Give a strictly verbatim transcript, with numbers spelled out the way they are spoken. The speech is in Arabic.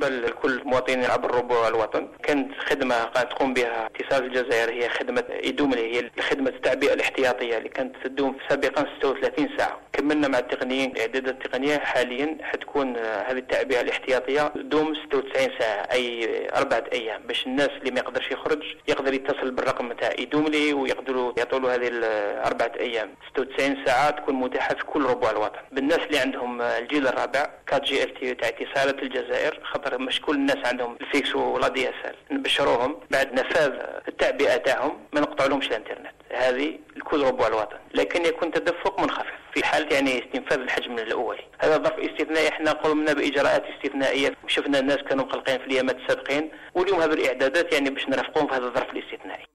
بالنسبة لكل المواطنين عبر ربوع الوطن، كانت خدمة قاعد تقوم بها اتصال الجزائر هي خدمة إيدوملي، هي خدمة التعبئة الاحتياطية اللي كانت تدوم سابقا ستة وثلاثين ساعة. كملنا مع التقنيين الإعدادات التقنية، حاليا حتكون هذه التعبئة الاحتياطية تدوم ستة وتسعين ساعة، أي أربعة أيام، باش الناس اللي ما يقدرش يخرج يقدر يتصل بالرقم تاع إيدوملي ويقدروا يعطوا هذه الأربعة أيام. ستة وتسعين ساعة تكون متاحة في كل ربوع الوطن. بالناس اللي عندهم الجيل الرابع كات جي اف تي تاع اتصالات الجزائر، خاطر مش كل الناس عندهم الفيكس ولا دي اس ال، نبشروهم بعد نفاذ التعبئة تاعهم ما نقطع لهمش الانترنت، هذه لكل ربوع الوطن، لكن يكون تدفق منخفض في حالة يعني استنفاذ الحجم الأولي. هذا ظرف استثنائي، احنا قمنا بإجراءات استثنائية، شفنا الناس كانوا مقلقين في الأيامات السابقين، واليوم هذه الإعدادات يعني باش نرافقهم في هذا الظرف الاستثنائي.